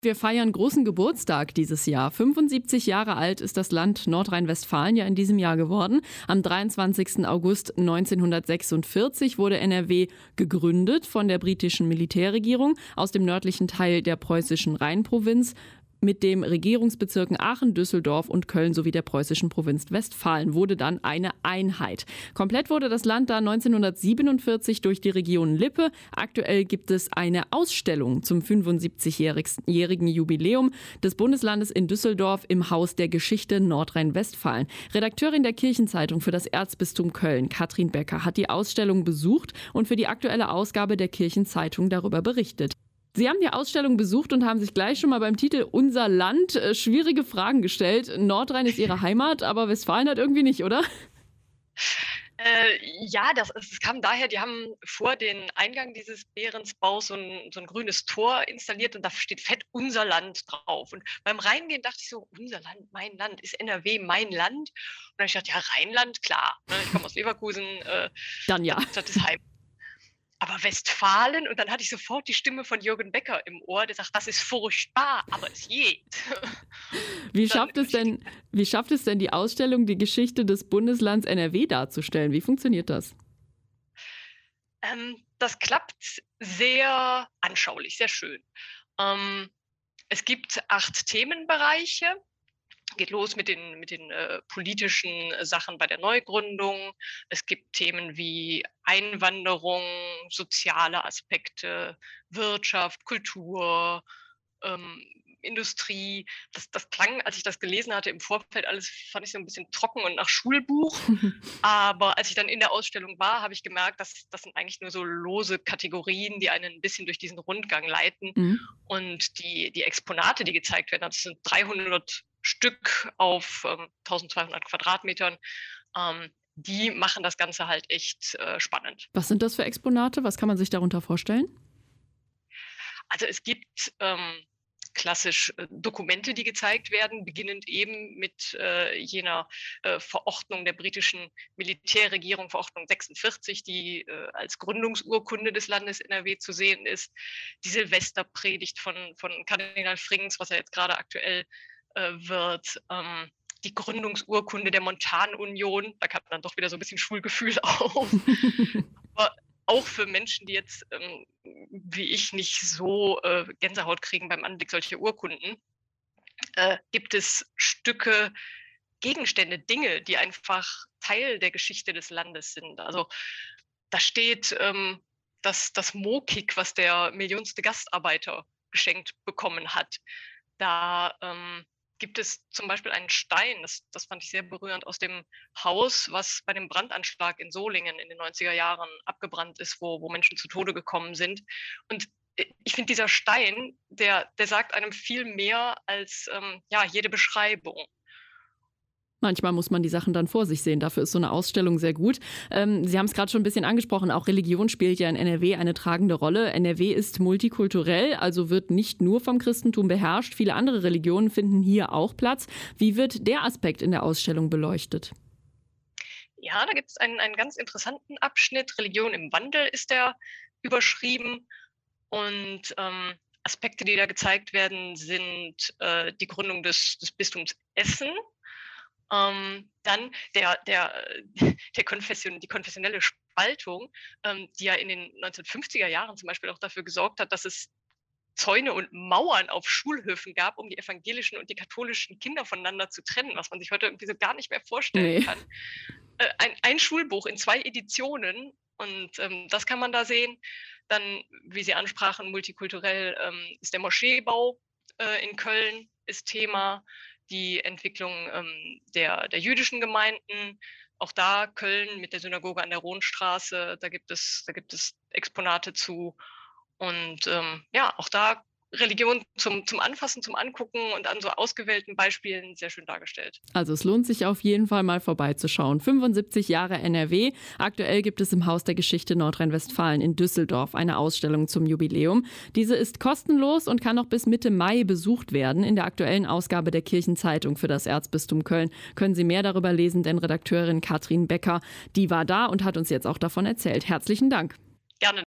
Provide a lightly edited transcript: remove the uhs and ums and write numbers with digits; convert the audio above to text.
Wir feiern großen Geburtstag dieses Jahr. 75 Jahre alt ist das Land Nordrhein-Westfalen ja in diesem Jahr geworden. Am 23. August 1946 wurde NRW gegründet von der britischen Militärregierung aus dem nördlichen Teil der preußischen Rheinprovinz mit den Regierungsbezirken Aachen, Düsseldorf und Köln sowie der preußischen Provinz Westfalen wurde dann eine Einheit. Komplett wurde das Land dann 1947 durch die Region Lippe. Aktuell gibt es eine Ausstellung zum 75-jährigen Jubiläum des Bundeslandes in Düsseldorf im Haus der Geschichte Nordrhein-Westfalen. Redakteurin der Kirchenzeitung für das Erzbistum Köln, Katrin Becker, hat die Ausstellung besucht und für die aktuelle Ausgabe der Kirchenzeitung darüber berichtet. Sie haben die Ausstellung besucht und haben sich gleich schon mal beim Titel Unser Land schwierige Fragen gestellt. Nordrhein ist Ihre Heimat, aber Westfalen hat irgendwie nicht, oder? Ja, das kam daher, die haben vor den Eingang dieses Behrensbaus so ein grünes Tor installiert und da steht fett Unser Land drauf. Und beim Reingehen dachte ich so, unser Land, mein Land, ist NRW mein Land? Und dann habe ich gedacht, ja, Rheinland, klar. Ne? Ich komme aus Leverkusen, Dann ja. das ist Heimat. Aber Westfalen, und dann hatte ich sofort die Stimme von Jürgen Becker im Ohr, der sagt, das ist furchtbar, aber es geht. Wie schafft es denn die Ausstellung, die Geschichte des Bundeslands NRW darzustellen? Wie funktioniert das? Das klappt sehr anschaulich, sehr schön. Es gibt 8 Themenbereiche. Geht los mit den politischen Sachen bei der Neugründung. Es gibt Themen wie Einwanderung, soziale Aspekte, Wirtschaft, Kultur, Industrie. Das klang, als ich das gelesen hatte im Vorfeld, alles fand ich so ein bisschen trocken und nach Schulbuch. Aber als ich dann in der Ausstellung war, habe ich gemerkt, das sind eigentlich nur so lose Kategorien, die einen ein bisschen durch diesen Rundgang leiten. Mhm. Und die Exponate, die gezeigt werden, das sind 300 Stück auf 1200 Quadratmetern, die machen das Ganze halt echt spannend. Was sind das für Exponate? Was kann man sich darunter vorstellen? Also es gibt klassisch Dokumente, die gezeigt werden, beginnend eben mit jener Verordnung der britischen Militärregierung, Verordnung 46, die als Gründungsurkunde des Landes NRW zu sehen ist. Die Silvesterpredigt von Kardinal Frings, was ja jetzt gerade aktuell wird, die Gründungsurkunde der Montanunion, da kam dann doch wieder so ein bisschen Schulgefühl auf. Aber auch für Menschen, die jetzt, wie ich, nicht so Gänsehaut kriegen beim Anblick solcher Urkunden, gibt es Stücke, Gegenstände, Dinge, die einfach Teil der Geschichte des Landes sind. Also da steht das Mokik, was der millionste Gastarbeiter geschenkt bekommen hat. Da gibt es zum Beispiel einen Stein, das fand ich sehr berührend, aus dem Haus, was bei dem Brandanschlag in Solingen in den 90er Jahren abgebrannt ist, wo Menschen zu Tode gekommen sind. Und ich finde, dieser Stein, der sagt einem viel mehr als jede Beschreibung. Manchmal muss man die Sachen dann vor sich sehen. Dafür ist so eine Ausstellung sehr gut. Sie haben es gerade schon ein bisschen angesprochen. Auch Religion spielt ja in NRW eine tragende Rolle. NRW ist multikulturell, also wird nicht nur vom Christentum beherrscht. Viele andere Religionen finden hier auch Platz. Wie wird der Aspekt in der Ausstellung beleuchtet? Ja, da gibt es einen ganz interessanten Abschnitt. Religion im Wandel ist der überschrieben. Und Aspekte, die da gezeigt werden, sind die Gründung des Bistums Essen. Dann die konfessionelle Spaltung, die ja in den 1950er Jahren zum Beispiel auch dafür gesorgt hat, dass es Zäune und Mauern auf Schulhöfen gab, um die evangelischen und die katholischen Kinder voneinander zu trennen, was man sich heute irgendwie so gar nicht mehr vorstellen kann. Ein Schulbuch in 2 Editionen und das kann man da sehen. Dann, wie Sie ansprachen, multikulturell ist der Moscheebau in Köln ist Thema. Die Entwicklung der jüdischen Gemeinden, auch da Köln mit der Synagoge an der Rohnstraße, da gibt es Exponate zu. Und auch da Religion zum Anfassen, zum Angucken und an so ausgewählten Beispielen sehr schön dargestellt. Also es lohnt sich auf jeden Fall mal vorbeizuschauen. 75 Jahre NRW. Aktuell gibt es im Haus der Geschichte Nordrhein-Westfalen in Düsseldorf eine Ausstellung zum Jubiläum. Diese ist kostenlos und kann noch bis Mitte Mai besucht werden. In der aktuellen Ausgabe der Kirchenzeitung für das Erzbistum Köln können Sie mehr darüber lesen, denn Redakteurin Katrin Becker, die war da und hat uns jetzt auch davon erzählt. Herzlichen Dank. Gerne.